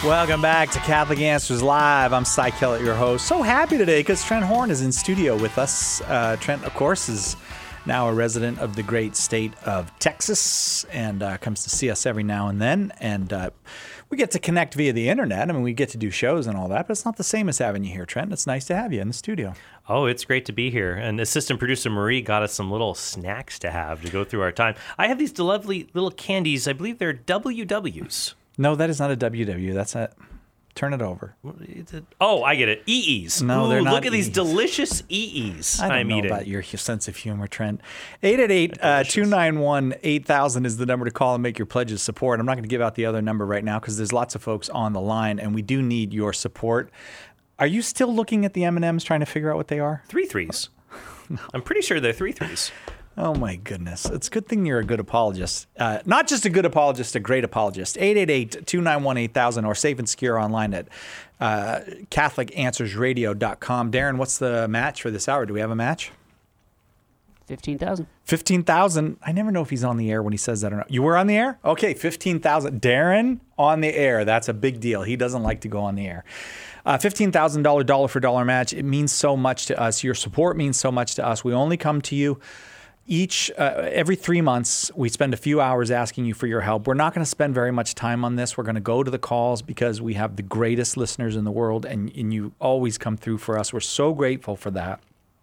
Welcome back to Catholic Answers Live. I'm Cy Kellett, your host. So happy today because Trent Horn is in studio with us. Trent, of course, is now a resident of the great state of Texas and comes to see us every now and then. And we get to connect via the internet. I mean, we get to do shows and all that, but it's not the same as having you here, Trent. It's nice to have you in the studio. Oh, it's great to be here. And assistant producer Marie got us some little snacks to have to go through our time. I have these lovely little candies. I believe they're WWs. No, that is not a WW. That's a... Turn it over. Oh, I get it. EEs. No, they're not. Look at these EEs. Delicious EEs. I don't know eating. about your sense of humor, Trent. 888-291-8000 is the number to call and make your pledges support. I'm not going to give out the other number right now because there's lots of folks on the line, and we do need your support. Are you still looking at the M&Ms trying to figure out what they are? 3 threes. I'm pretty sure they're 3 threes. Oh, my goodness. It's a good thing you're a good apologist. Not just a good apologist, a great apologist. 888-291-8000 or safe and secure online at CatholicAnswersRadio.com. Darren, what's the match for this hour? Do we have a match? 15,000. 15,000. I never know if he's on the air when he says that or not. You were on the air? Okay, 15,000. Darren on the air. That's a big deal. He doesn't like to go on the air. $15,000 dollar for dollar match. It means so much to us. Your support means so much to us. We only come to you every 3 months. We spend a few hours asking you for your help. We're not going to spend very much time on this. We're going to go to the calls because we have the greatest listeners in the world, and you always come through for us. We're so grateful for that.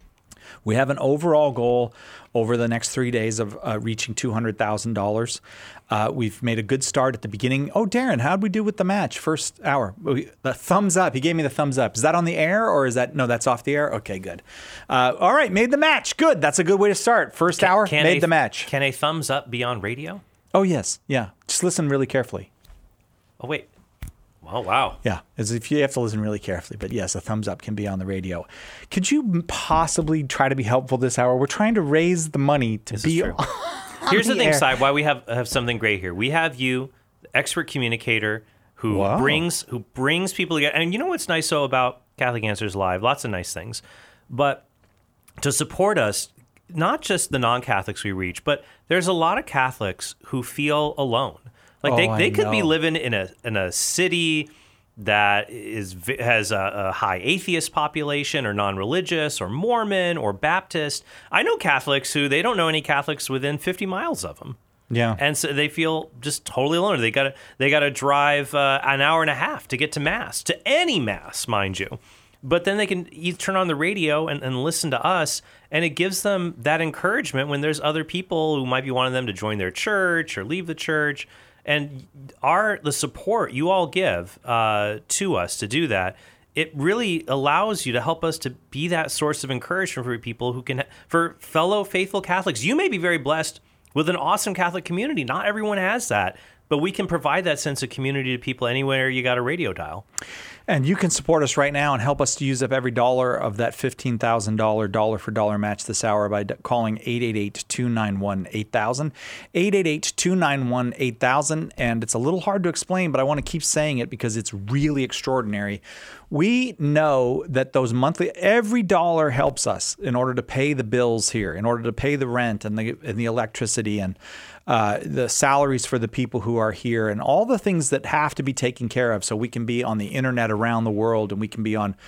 We have an overall goal over the next 3 days of reaching $200,000. We've made a good start at the beginning. Oh, Darren, how'd we do with the match? First hour. The thumbs up. He gave me the thumbs up. Is that on the air or is that... No, that's off the air? Okay, good. All right, made the match. Good. That's a good way to start. First hour, made the match. Can a thumbs up be on radio? Oh, yes. Yeah. Just listen really carefully. Oh, wait. Oh, wow. Yeah, as if you have to listen really carefully. But yes, a thumbs up can be on the radio. Could you possibly try to be helpful this hour? We're trying to raise the money to be on Here's the thing, air. Cy, why we have something great here. We have you, the expert communicator, who brings people together. And you know what's nice about Catholic Answers Live? Lots of nice things. But to support us, not just the non-Catholics we reach, but there's a lot of Catholics who feel alone. Like they could be living in a city that has a high atheist population or non-religious or Mormon or Baptist. I know Catholics who they don't know any Catholics within 50 miles of them. Yeah. And so they feel just totally alone. They got to drive an hour and a half to get to Mass, to any Mass, mind you. But then they can turn on the radio and listen to us, and it gives them that encouragement when there's other people who might be wanting them to join their church or leave the church. And the support you all give to us to do that, it really allows you to help us to be that source of encouragement for people for fellow faithful Catholics. You may be very blessed with an awesome Catholic community. Not everyone has that, but we can provide that sense of community to people anywhere you got a radio dial. And you can support us right now and help us to use up every dollar of that $15,000 dollar for dollar match this hour by calling 888-291-8000, 888-291-8000. And it's a little hard to explain, but I want to keep saying it because it's really extraordinary. We know that every dollar helps us in order to pay the bills here, in order to pay the rent and the electricity and the salaries for the people who are here and all the things that have to be taken care of so we can be on the internet around the world and we can be on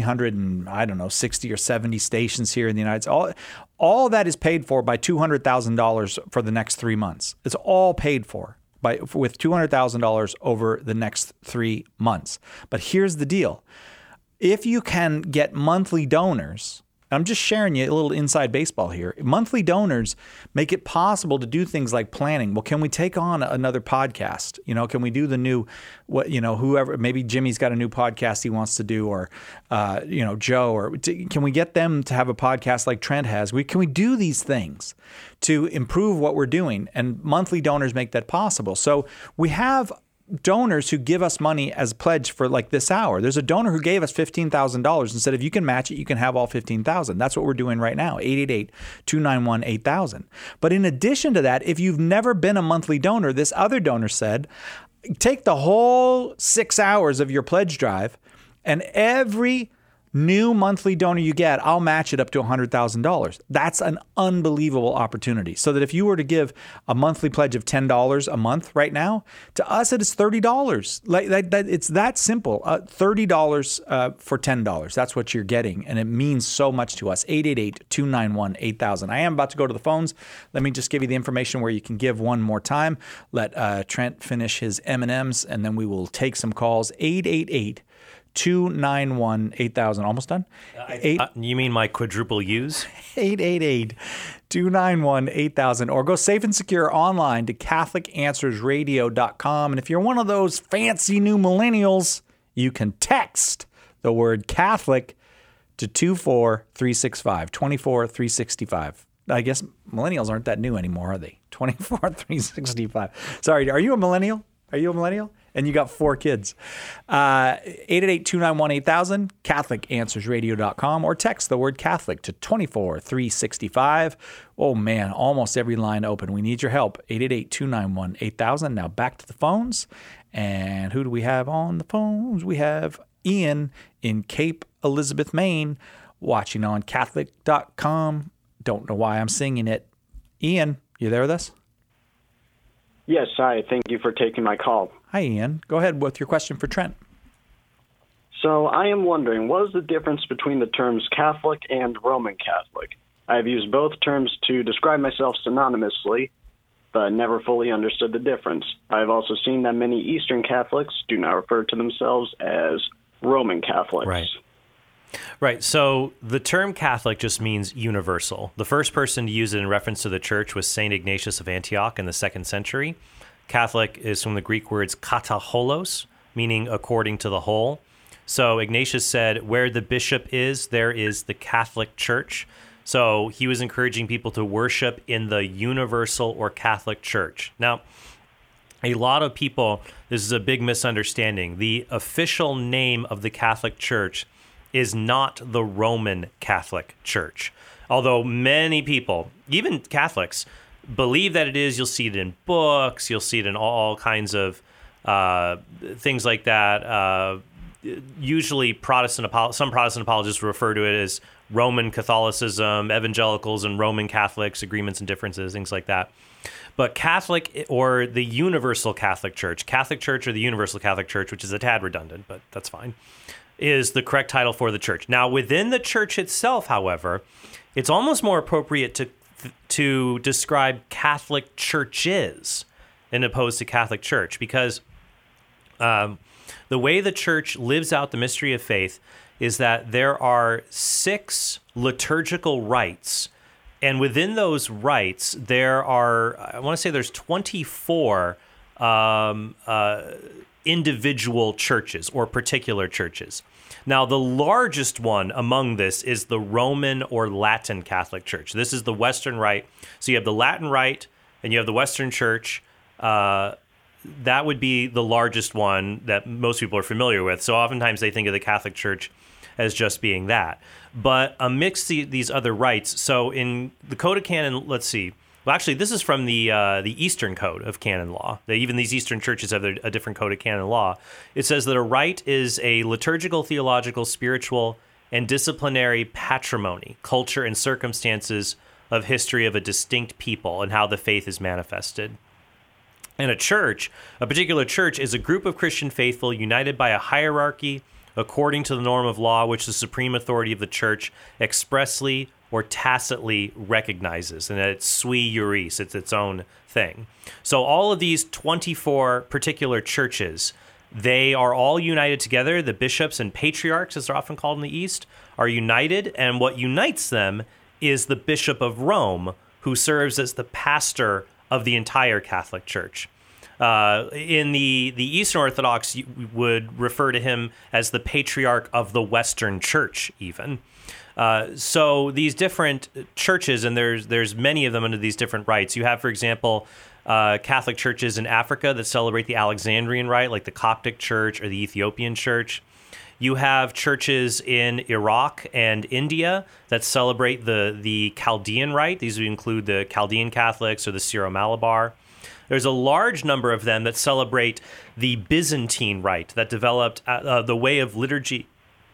60 or 70 stations here in the United States. All that is paid for by $200,000 for the next 3 months. It's all paid for with $200,000 over the next 3 months. But here's the deal. If you can get monthly donors, I'm just sharing you a little inside baseball here. Monthly donors make it possible to do things like planning. Well, can we take on another podcast? Can we do the new, whoever, maybe Jimmy's got a new podcast he wants to do, or, Joe, or can we get them to have a podcast like Trent has? Can we do these things to improve what we're doing? And monthly donors make that possible. So we have donors who give us money as a pledge for like this hour. There's a donor who gave us $15,000 and said, if you can match it, you can have all $15,000. That's what we're doing right now, 888-291-8000. But in addition to that, if you've never been a monthly donor, this other donor said, take the whole 6 hours of your pledge drive and every new monthly donor you get, I'll match it up to $100,000. That's an unbelievable opportunity. So that if you were to give a monthly pledge of $10 a month right now, to us it is $30. It's that simple. $30 for $10. That's what you're getting, and it means so much to us. 888-291-8000. I am about to go to the phones. Let me just give you the information where you can give one more time. Let Trent finish his M&Ms, and then we will take some calls. 888-291-8000. Almost done? You mean my quadruple U's? 888-291-8000. Or go safe and secure online to CatholicAnswersRadio.com. And if you're one of those fancy new millennials, you can text the word Catholic to 24365, 24365. I guess millennials aren't that new anymore, are they? 24365. Sorry, are you a millennial? Are you a millennial? And you got 4 kids. 888-291-8000, CatholicAnswersRadio.com, or text the word Catholic to 24365. Oh, man, almost every line open. We need your help. 888-291-8000. Now back to the phones. And who do we have on the phones? We have Ian in Cape Elizabeth, Maine, watching on Catholic.com. Don't know why I'm singing it. Ian, you there with us? Yes, hi. Thank you for taking my call. Hi, Ian. Go ahead with your question for Trent. So I am wondering, what is the difference between the terms Catholic and Roman Catholic? I have used both terms to describe myself synonymously, but never fully understood the difference. I have also seen that many Eastern Catholics do not refer to themselves as Roman Catholics. Right. So the term Catholic just means universal. The first person to use it in reference to the church was St. Ignatius of Antioch in the 2nd century. Catholic is from the Greek words kataholos, meaning according to the whole. So Ignatius said, where the bishop is, there is the Catholic Church. So he was encouraging people to worship in the universal or Catholic Church. Now, a lot of people, this is a big misunderstanding. The official name of the Catholic Church is not the Roman Catholic Church. Although many people, even Catholics, believe that it is. You'll see it in books. You'll see it in all kinds of things like that. Usually some Protestant apologists refer to it as Roman Catholicism, evangelicals and Roman Catholics, agreements and differences, things like that. But Catholic or the Universal Catholic Church or the Universal Catholic Church, which is a tad redundant, but that's fine, is the correct title for the church. Now, within the church itself, however, it's almost more appropriate to describe Catholic churches in opposed to Catholic Church, because the way the church lives out the mystery of faith is that there are 6 liturgical rites, and within those rites, there are, I want to say there's 24 individual churches or particular churches. Now, the largest one among this is the Roman or Latin Catholic Church. This is the Western Rite. So you have the Latin Rite and you have the Western Church. That would be the largest one that most people are familiar with. So oftentimes they think of the Catholic Church as just being that. But amidst these other rites, so in the Code of Canon, let's see. Well, actually, this is from the Eastern Code of Canon Law. Even these Eastern churches have a different Code of Canon Law. It says that a rite is a liturgical, theological, spiritual, and disciplinary patrimony, culture, and circumstances of history of a distinct people and how the faith is manifested. And a particular church, is a group of Christian faithful united by a hierarchy according to the norm of law, which the supreme authority of the church expressly or tacitly recognizes, and that it's sui juris, it's its own thing. So all of these 24 particular churches, they are all united together. The bishops and patriarchs, as they're often called in the East, are united, and what unites them is the Bishop of Rome, who serves as the pastor of the entire Catholic Church. In the Eastern Orthodox, you would refer to him as the Patriarch of the Western Church, even. So these different churches, and there's many of them under these different rites. You have, for example, Catholic churches in Africa that celebrate the Alexandrian rite, like the Coptic Church or the Ethiopian Church. You have churches in Iraq and India that celebrate the Chaldean rite. These would include the Chaldean Catholics or the Syro-Malabar. There's a large number of them that celebrate the Byzantine rite that developed the way of liturgy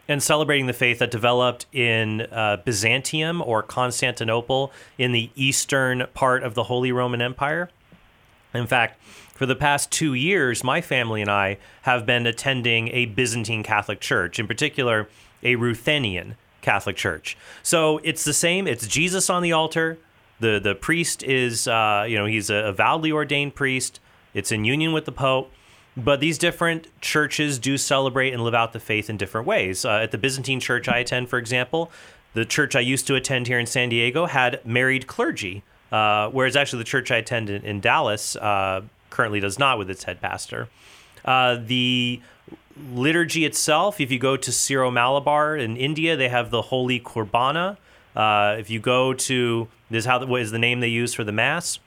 and celebrating the faith that developed in Byzantium or Constantinople in the eastern part of the Holy Roman Empire. In fact, for the past 2 years, my family and I have been attending a Byzantine Catholic church, in particular, a Ruthenian Catholic church. So it's the same. It's Jesus on the altar. The priest is, he's a avowedly ordained priest. It's in union with the Pope. But these different churches do celebrate and live out the faith in different ways. At the Byzantine church I attend, for example, the church I used to attend here in San Diego had married clergy, whereas actually the church I attend in Dallas currently does not, with its head pastor. The liturgy itself, if you go to Syro-Malabar in India, they have the Holy Qurbana. If you go to, what is the name they use for the Mass?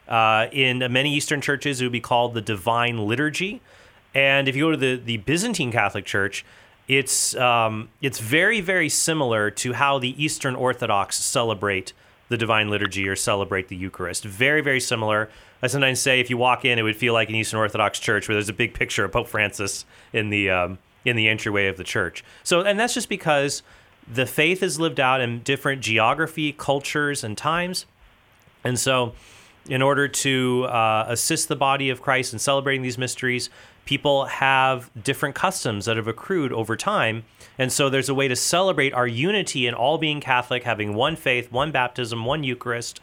In many Eastern churches, it would be called the Divine Liturgy. And if you go to the Byzantine Catholic Church, it's very, very similar to how the Eastern Orthodox celebrate the Divine Liturgy or celebrate the Eucharist. Very, very similar. I sometimes say if you walk in, it would feel like an Eastern Orthodox church where there's a big picture of Pope Francis in the entryway of the church. So, and that's just because the faith is lived out in different geography, cultures, and times. And so in order to assist the body of Christ in celebrating these mysteries, people have different customs that have accrued over time. And so there's a way to celebrate our unity in all being Catholic, having one faith, one baptism, one Eucharist,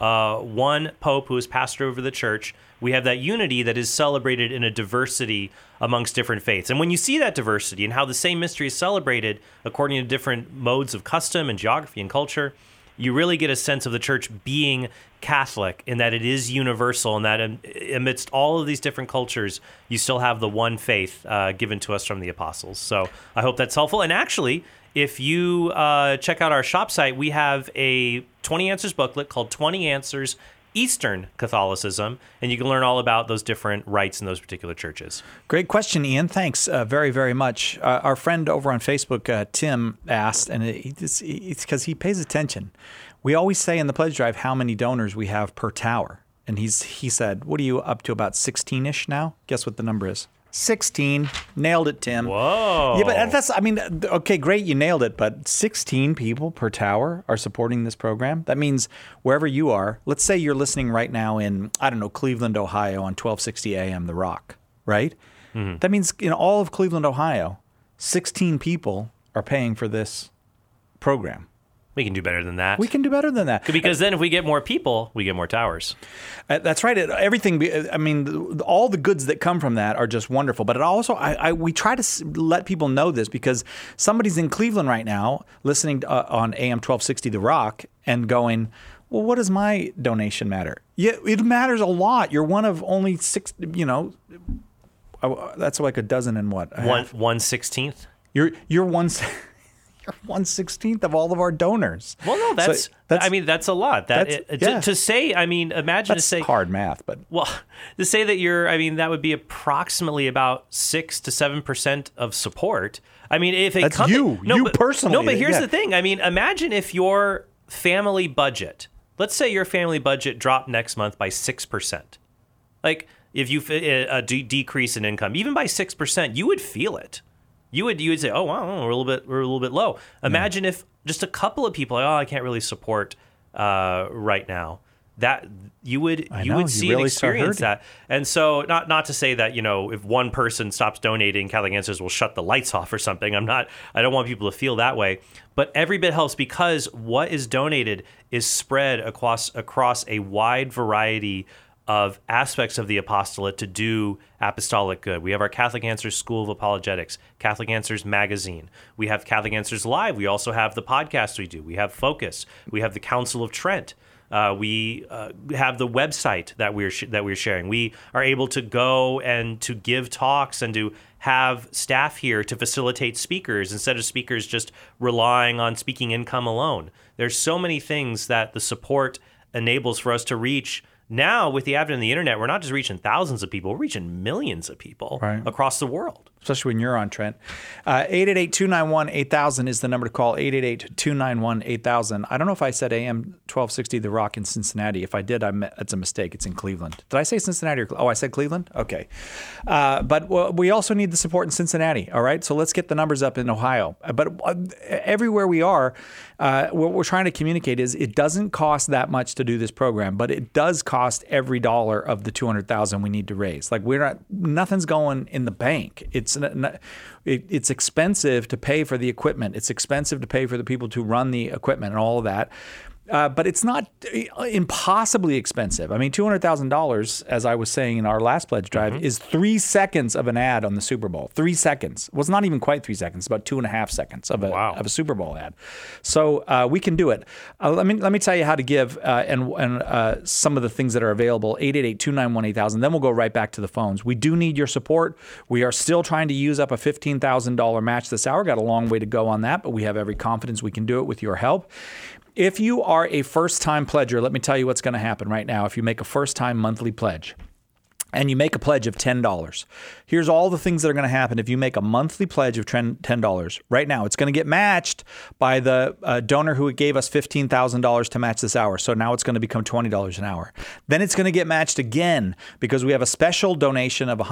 one Pope who is pastor over the church. We have that unity that is celebrated in a diversity amongst different faiths. And when you see that diversity and how the same mystery is celebrated according to different modes of custom and geography and culture, you really get a sense of the church being Catholic in that it is universal and that amidst all of these different cultures, you still have the one faith given to us from the apostles. So I hope that's helpful. And actually, if you check out our shop site, we have a 20 Answers booklet called 20 Answers Eastern Catholicism, and you can learn all about those different rites in those particular churches. Great question, Ian. Thanks very, very much. Our friend over on Facebook, Tim, asked, and it's because he pays attention. We always say in the pledge drive how many donors we have per tower. And he said, what are you up to, about 16-ish now? Guess what the number is? 16. Nailed it, Tim. Whoa. Yeah, but okay, great, you nailed it, but 16 people per tower are supporting this program. That means wherever you are, let's say you're listening right now in, Cleveland, Ohio on 1260 AM, The Rock, right? Mm-hmm. That means in all of Cleveland, Ohio, 16 people are paying for this program. We can do better than that. We can do better than that. Because then if we get more people, we get more towers. That's right. All the goods that come from that are just wonderful. But it also, we try to let people know this because somebody's in Cleveland right now listening on AM 1260 The Rock and going, well, what does my donation matter? Yeah, it matters a lot. You're one of only 6, that's like a dozen and what? 1/16th? You're one... You're 1/16th of all of our donors. Well, no, that's a lot. To say, imagine that's to say hard math, but to say that that would be approximately about 6 to 7% of support. If that's you personally. No, but here's the thing. Imagine if your family budget, let's say your family budget dropped next month by 6%. Like if you decrease in income, even by 6%, you would feel it. You would say, oh wow, we're a little bit low. Imagine if just a couple of people, I can't really support right now. That you would see and experience that. And so not to say that if one person stops donating, Catholic Answers will shut the lights off or something. I don't want people to feel that way. But every bit helps because what is donated is spread across a wide variety of aspects of the apostolate to do apostolic good. We have our Catholic Answers School of Apologetics, Catholic Answers Magazine. We have Catholic Answers Live. We also have the podcast we do. We have Focus. We have the Council of Trent. We have the website that we're sharing. We are able to go and to give talks and to have staff here to facilitate speakers instead of speakers just relying on speaking income alone. There's so many things that the support enables for us to reach. Now, with the advent of the internet, we're not just reaching thousands of people, we're reaching millions of people across the world. especially when you're on, Trent. 888-291-8000 is the number to call, 888-291-8000. I don't know if I said AM 1260 The Rock in Cincinnati. If I did, that's a mistake. It's in Cleveland. Did I say Cincinnati? I said Cleveland? Okay. But we also need the support in Cincinnati, all right? So let's get the numbers up in Ohio. But everywhere we are, what we're trying to communicate is it doesn't cost that much to do this program, but it does cost every dollar of the $200,000 we need to raise. Like nothing's going in the bank. It's expensive to pay for the equipment. It's expensive to pay for the people to run the equipment and all of that. But it's not impossibly expensive. I mean, $200,000, as I was saying in our last pledge drive, is 3 seconds of an ad on the Super Bowl. 3 seconds. Well, it's not even quite 3 seconds. About 2.5 seconds of a Super Bowl ad. So we can do it. Let me tell you how to give and some of the things that are available. 888-291-8000. Then we'll go right back to the phones. We do need your support. We are still trying to use up a $15,000 match this hour. Got a long way to go on that, but we have every confidence we can do it with your help. If you are a first-time pledger, let me tell you what's going to happen right now. If you make a first-time monthly pledge and you make a pledge of $10, here's all the things that are going to happen if you make a monthly pledge of $10. Right now, it's going to get matched by the donor who gave us $15,000 to match this hour. So now it's going to become $20 an hour. Then it's going to get matched again because we have a special donation of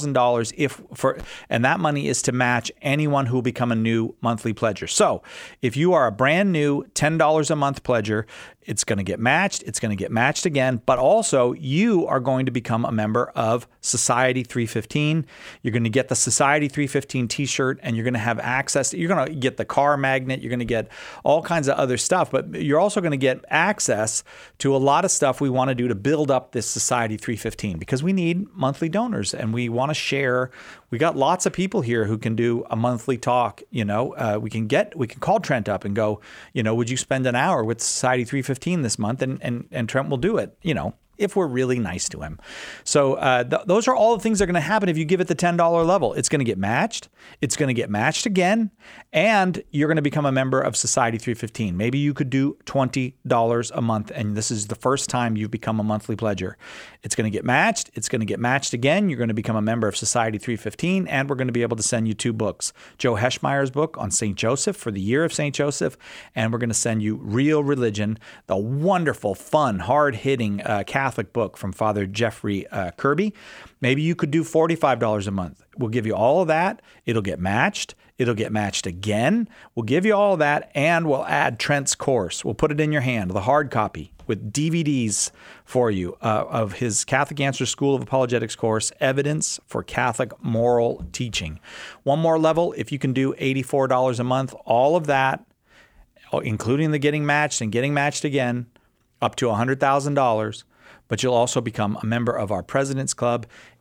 $100,000 and that money is to match anyone who will become a new monthly pledger. So if you are a brand new $10 a month pledger, it's going to get matched. It's going to get matched again. But also, you are going to become a member of Society 315. You're going to get the Society 315 t-shirt, and you're going to have access. You're going to get the car magnet. You're going to get all kinds of other stuff. But you're also going to get access to a lot of stuff we want to do to build up this Society 315 because we need monthly donors, and we want to share. We got lots of people here who can do a monthly talk. We can call Trent up and go, would you spend an hour with Society 315 this month? And Trent will do it, if we're really nice to him. So those are all the things that are going to happen if you give it the $10 level. It's going to get matched. It's going to get matched again. And you're going to become a member of Society 315. Maybe you could do $20 a month. And this is the first time you've become a monthly pledger. It's going to get matched. It's going to get matched again. You're going to become a member of Society 315. And we're going to be able to send you 2 books. Joe Heschmeyer's book on St. Joseph for the year of St. Joseph. And we're going to send you Real Religion, the wonderful, fun, hard-hitting Catholic book from Father Jeffrey Kirby. Maybe you could do $45 a month. We'll give you all of that. It'll get matched. It'll get matched again. We'll give you all of that, and we'll add Trent's course. We'll put it in your hand, the hard copy with DVDs for you of his Catholic Answers School of Apologetics course, Evidence for Catholic Moral Teaching. One more level, if you can do $84 a month, all of that, including the getting matched and getting matched again, up to $100,000. But you'll also become a member of our President's Club,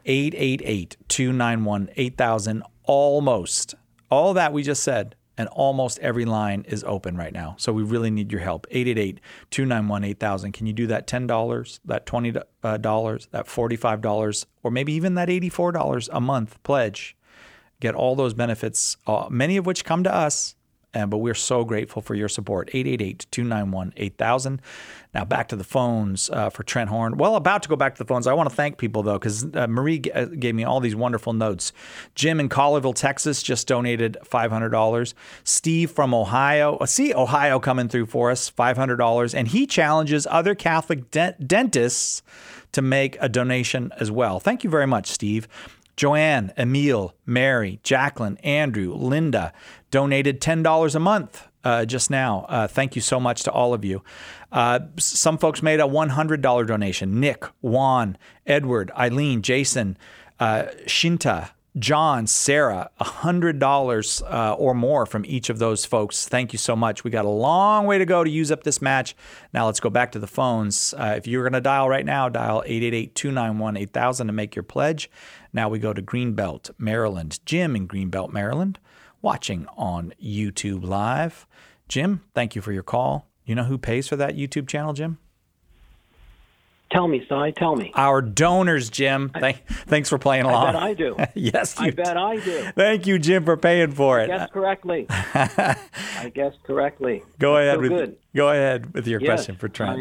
888-291-8000. Almost. All that we just said, and almost every line is open right now. So we really need your help. 888-291-8000. Can you do that $10, that $20, that $45, or maybe even that $84 a month pledge? Get all those benefits, many of which come to us. But we're so grateful for your support. 888-291-8000. Now back to the phones for Trent Horn. Well, about to go back to the phones. I want to thank people, though, because Marie gave me all these wonderful notes. Jim in Collierville, Texas, just donated $500. Steve from Ohio. See Ohio coming through for us, $500. And he challenges other Catholic dentists to make a donation as well. Thank you very much, Steve. Joanne, Emil, Mary, Jacqueline, Andrew, Linda donated $10 a month just now. Thank you so much to all of you. Some folks made a $100 donation. Nick, Juan, Edward, Eileen, Jason, Shinta, John, Sarah, $100 or more from each of those folks. Thank you so much. We got a long way to go to use up this match. Now let's go back to the phones. If you're going to dial right now, dial 888-291-8000 to make your pledge. Now we go to Greenbelt, Maryland. Jim in Greenbelt, Maryland, watching on YouTube Live. Jim, thank you for your call. You know who pays for that YouTube channel, Jim? Tell me, Si, tell me. Our donors, Jim. Thanks for playing along. I bet I do. Yes, I bet I do. Thank you, Jim, for paying for it. I guessed correctly. I guessed correctly. Go ahead. Go ahead with your question for Trent.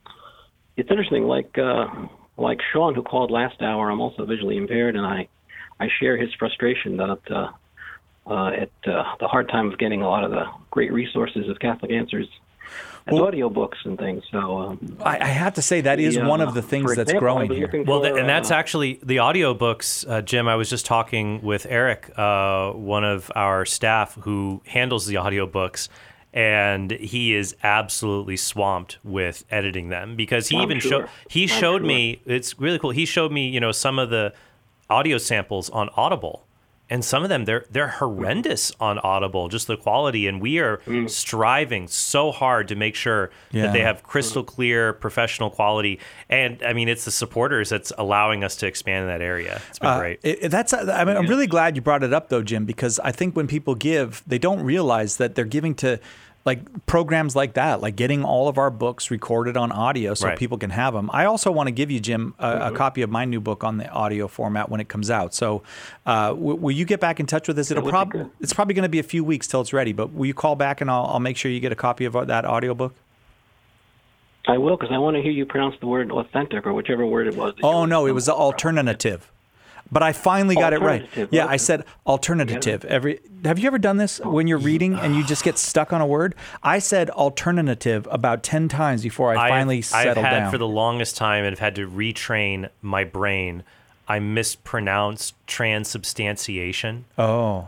It's interesting, like Sean, who called last hour, I'm also visually impaired, and I I share his frustration that at the hard time of getting a lot of the great resources of Catholic Answers as audiobooks and things. So I have to say that is one of the things for that's example, growing I was here. looking Well, for, and that's actually the audiobooks, Jim. I was just talking with Eric, one of our staff who handles the audiobooks, and he is absolutely swamped with editing them because he I'm sure. showed me, it's really cool. He showed me, some of the audio samples on Audible. And some of them, they're horrendous on Audible, just the quality. And we are striving so hard to make sure that they have crystal clear, professional quality. And I mean, it's the supporters that's allowing us to expand in that area. It's been great. I'm really glad you brought it up, though, Jim, because I think when people give, they don't realize that they're giving to like programs like that, like getting all of our books recorded on audio so Right. people can have them. I also want to give you, Jim, a copy of my new book on the audio format when it comes out. So will you get back in touch with us? would be good. It's probably going to be a few weeks till it's ready, but will you call back and I'll make sure you get a copy of that audiobook? I will, because I want to hear you pronounce the word authentic or whichever word it was. Oh, no, it was alternative. But I finally got it right. Alternative, Yeah, okay. I said alternative. Have you ever done this when you're reading and you just get stuck on a word? I said alternative about 10 times before I finally settled I've had down. for the longest time and have had to retrain my brain. I mispronounced transubstantiation. Oh.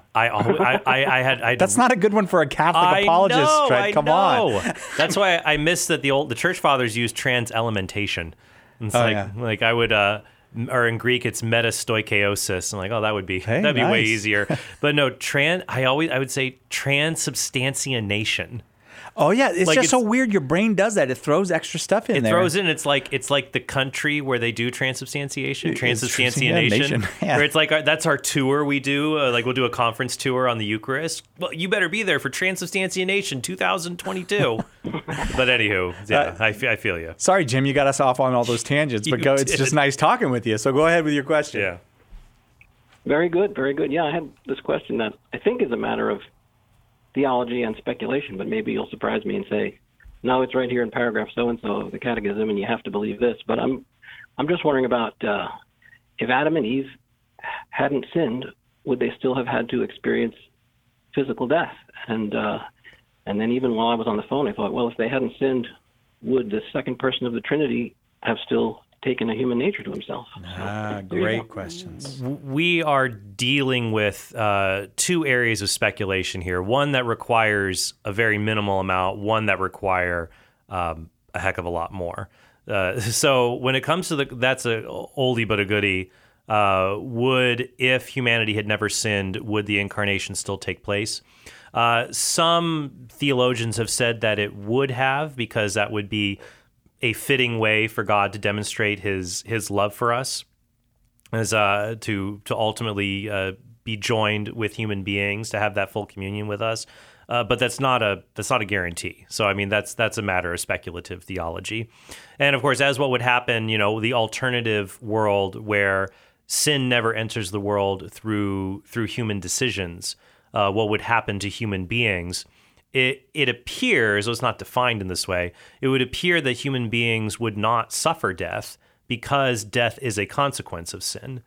That's not a good one for a Catholic apologist, Fred. Come on. That's why I missed that the church fathers used trans-elementation. It's like I would, or in Greek it's metastoikeiosis. I'm like, oh, that'd be way nice. easier. But no, I would say transubstantiation. Oh, yeah. It's Like just so weird. Your brain does that. It throws extra stuff in there. It throws in. It's like the country where they do transubstantiation, Transubstantiation, yeah. where it's like that's our tour we do. Like we'll do a conference tour on the Eucharist. Well, you better be there for transubstantiation 2022. But anywho, yeah, I feel you. Sorry, Jim, you got us off on all those tangents, but You it's did. just nice talking with you. So go ahead with your question. Yeah. Very good, very good. Yeah, I had this question that I think is a matter of theology and speculation, but maybe you'll surprise me and say, no, it's right here in paragraph so-and-so of the Catechism, and you have to believe this. But I'm just wondering about if Adam and Eve hadn't sinned, would they still have had to experience physical death? And then even while I was on the phone, I thought, well, if they hadn't sinned, would the second person of the Trinity have still taken a human nature to himself? Great questions. We are dealing with two areas of speculation here. One that requires a very minimal amount, one that require a heck of a lot more. So when it comes to that's a oldie but a goodie. If humanity had never sinned, would the incarnation still take place? Some theologians have said that it would have, because that would be a fitting way for God to demonstrate his love for us, as to ultimately be joined with human beings, to have that full communion with us. But that's not a guarantee. So I mean that's a matter of speculative theology. And of course, as what would happen, the alternative world where sin never enters the world through human decisions, what would happen to human beings? It appears, though it's not defined in this way, it would appear that human beings would not suffer death because death is a consequence of sin.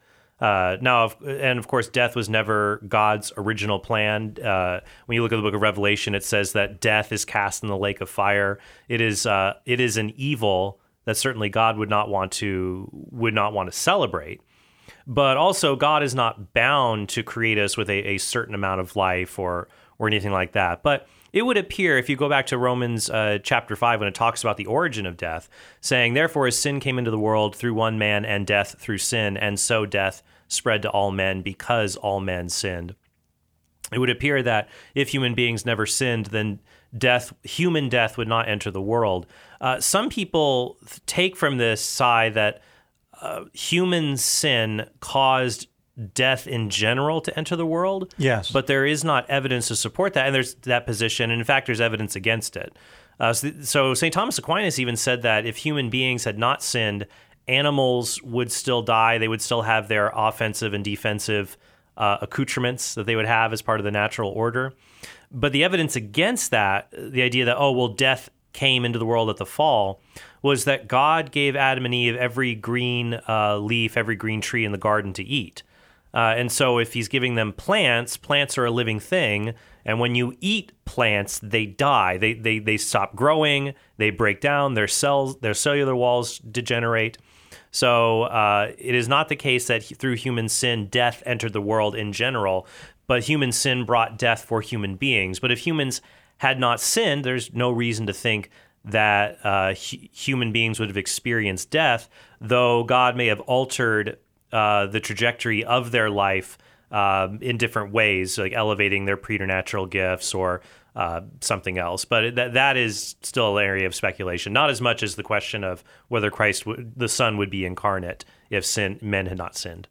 Of course, death was never God's original plan. When you look at the book of Revelation, it says that death is cast in the lake of fire. It is an evil that certainly God would not want to celebrate. But also, God is not bound to create us with a certain amount of life or anything like that. But it would appear, if you go back to Romans chapter 5, when it talks about the origin of death, saying, therefore, as sin came into the world through one man, and death through sin, and so death spread to all men because all men sinned. It would appear that if human beings never sinned, then human death would not enter the world. Some people take from this side that human sin caused death in general to enter the world. Yes. But there is not evidence to support that, and there's that position, and in fact, there's evidence against it. So St. Thomas Aquinas even said that if human beings had not sinned, animals would still die. They would still have their offensive and defensive accoutrements that they would have as part of the natural order. But the evidence against that, the idea that, death came into the world at the fall, was that God gave Adam and Eve every green leaf, every green tree in the garden to eat. And so if he's giving them plants are a living thing. And when you eat plants, they die. They stop growing. They break down. Their cellular walls degenerate. So it is not the case that through human sin, death entered the world in general, but human sin brought death for human beings. But if humans had not sinned, there's no reason to think that human beings would have experienced death, though God may have altered the trajectory of their life in different ways, like elevating their preternatural gifts or something else. But that is still an area of speculation, not as much as the question of whether Christ, the Son, would be incarnate if men had not sinned.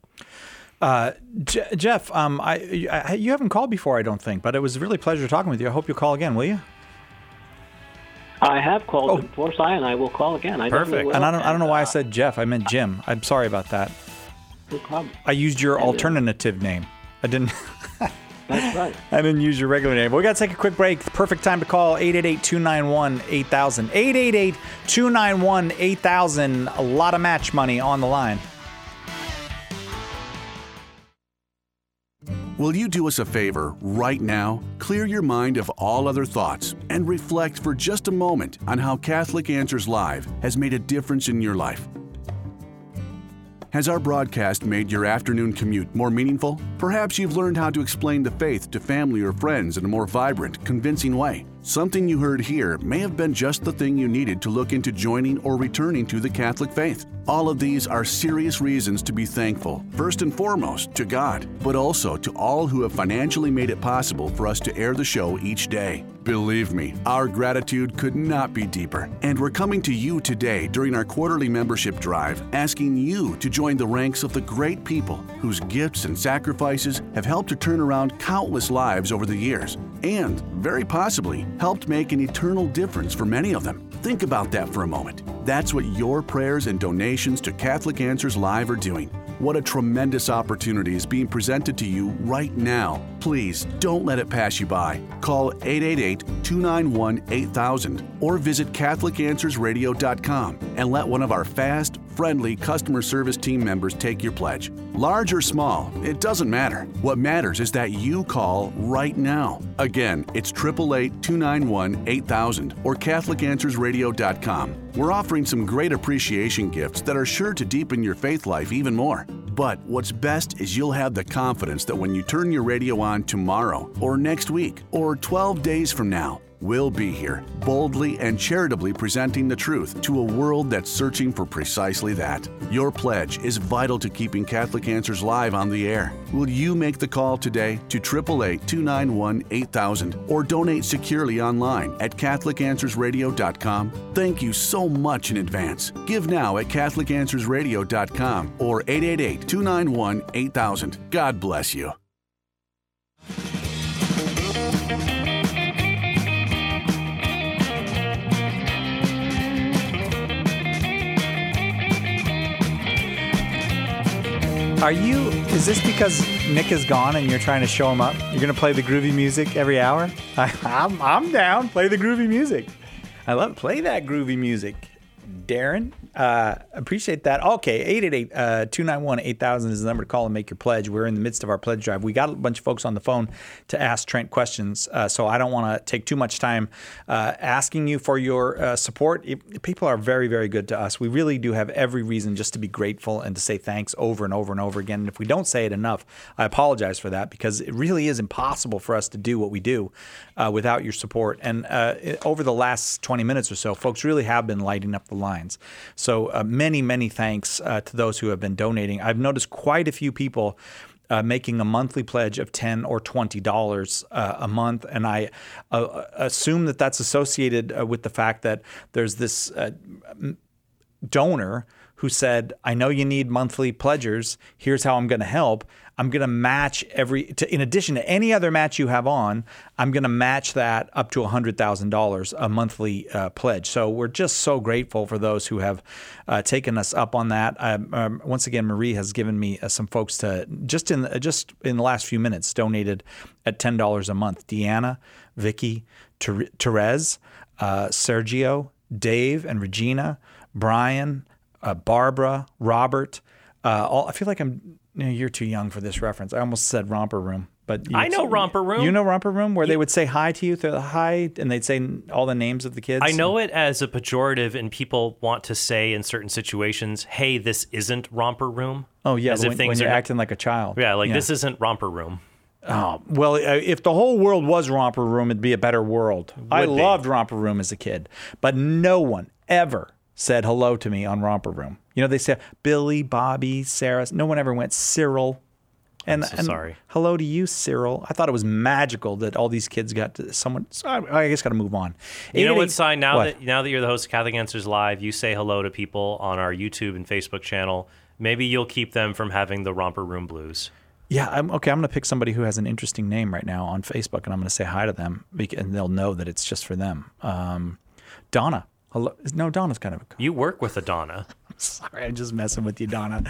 Jeff, you haven't called before, I don't think, but it was really a pleasure talking with you. I hope you'll call again, will you? I have called before, Si, and I will call again. Perfect. And I don't know why I said Jeff. I meant Jim. I'm sorry about that. No problem. I used your alternative name. I didn't. That's right. I didn't use your regular name. But we got to take a quick break. Perfect time to call 888-291-8000. 888-291-8000. A lot of match money on the line. Will you do us a favor right now? Clear your mind of all other thoughts and reflect for just a moment on how Catholic Answers Live has made a difference in your life. Has our broadcast made your afternoon commute more meaningful? Perhaps you've learned how to explain the faith to family or friends in a more vibrant, convincing way. Something you heard here may have been just the thing you needed to look into joining or returning to the Catholic faith. All of these are serious reasons to be thankful, first and foremost to God, but also to all who have financially made it possible for us to air the show each day. Believe me, our gratitude could not be deeper. And we're coming to you today during our quarterly membership drive, asking you to join the ranks of the great people whose gifts and sacrifices have helped to turn around countless lives over the years, and, very possibly, helped make an eternal difference for many of them. Think about that for a moment. That's what your prayers and donations to Catholic Answers Live are doing. What a tremendous opportunity is being presented to you right now. Please don't let it pass you by. Call 888-291-8000 or visit CatholicAnswersRadio.com and let one of our fast, friendly customer service team members take your pledge. Large or small, it doesn't matter. What matters is that you call right now. Again, it's 888-291-8000 or CatholicAnswersRadio.com. We're offering some great appreciation gifts that are sure to deepen your faith life even more. But what's best is you'll have the confidence that when you turn your radio on tomorrow, or next week, or 12 days from now, we'll be here, boldly and charitably presenting the truth to a world that's searching for precisely that. Your pledge is vital to keeping Catholic Answers Live on the air. Will you make the call today to 888-291-8000 or donate securely online at CatholicAnswersRadio.com? Thank you so much in advance. Give now at CatholicAnswersRadio.com or 888-291-8000. God bless you. Is this because Nick is gone and you're trying to show him up? You're going to play the groovy music every hour? I'm down. Play the groovy music. Play that groovy music, Darren. Appreciate that. Okay, 888-291-8000 is the number to call and make your pledge. We're in the midst of our pledge drive. We got a bunch of folks on the phone to ask Trent questions, so I don't want to take too much time asking you for your support. People are very, very good to us. We really do have every reason just to be grateful and to say thanks over and over and over again. And if we don't say it enough, I apologize for that, because it really is impossible for us to do what we do without your support. And over the last 20 minutes or so, folks really have been lighting up the lines. So many, many thanks to those who have been donating. I've noticed quite a few people making a monthly pledge of $10 or $20 a month, and I assume that that's associated with the fact that there's this donor who said, I know you need monthly pledgers. Here's how I'm going to help. I'm going to match in addition to any other match you have on, I'm going to match that up to $100,000 a monthly pledge. So we're just so grateful for those who have taken us up on that. Once again, Marie has given me some folks to just in the last few minutes donated at $10 a month. Deanna, Vicky, Therese, Sergio, Dave and Regina, Brian, Barbara, Robert. I feel like I'm No, you're too young for this reference. I almost said Romper Room, but I know Romper Room. You know Romper Room, where they would say hi to you through the hi, and they'd say all the names of the kids. I know it as a pejorative, and people want to say in certain situations, "Hey, this isn't Romper Room." Oh yeah, as if when things you're are acting like a child. Yeah, like this isn't Romper Room. Oh, well, if the whole world was Romper Room, it'd be a better world. I loved Romper Room as a kid, but no one ever said hello to me on Romper Room. You know, they say Billy, Bobby, Sarah. No one ever went Cyril. And, I'm so sorry. Hello to you, Cyril. I thought it was magical that all these kids got to someone. So I guess got to move on. You know what, Si? Now that you're the host of Catholic Answers Live, you say hello to people on our YouTube and Facebook channel. Maybe you'll keep them from having the Romper Room blues. Yeah, I'm going to pick somebody who has an interesting name right now on Facebook, and I'm going to say hi to them, and they'll know that it's just for them. Donna. Hello. No, Donna's kind of a... You work with a Donna. Sorry, I'm just messing with you, Donna.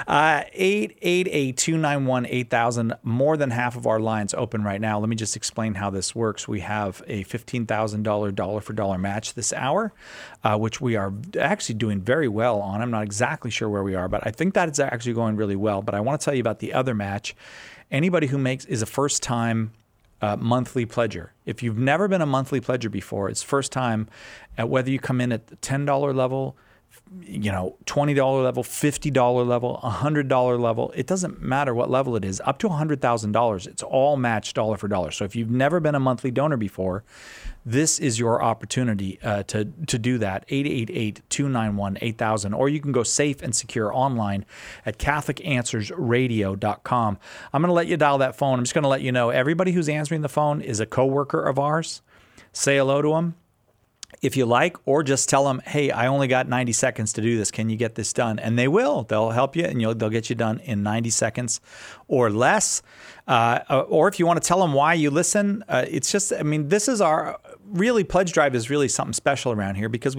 888-291-8000. More than half of our lines open right now. Let me just explain how this works. We have a $15,000 dollar-for-dollar match this hour, which we are actually doing very well on. I'm not exactly sure where we are, but I think that it's actually going really well. But I want to tell you about the other match. Anybody who is a first-time monthly pledger. If you've never been a monthly pledger before, it's first time, whether you come in at the $10 level, $20 level, $50 level, $100 level. It doesn't matter what level it is. Up to $100,000, it's all matched dollar for dollar. So if you've never been a monthly donor before, this is your opportunity to do that. 888-291-8000. Or you can go safe and secure online at CatholicAnswersRadio.com. I'm going to let you dial that phone. I'm just going to let you know everybody who's answering the phone is a coworker of ours. Say hello to them if you like, or just tell them, hey, I only got 90 seconds to do this. Can you get this done? And they will. They'll help you, and they'll get you done in 90 seconds or less. Or if you want to tell them why you listen, it's just, this is really, Pledge Drive is really something special around here because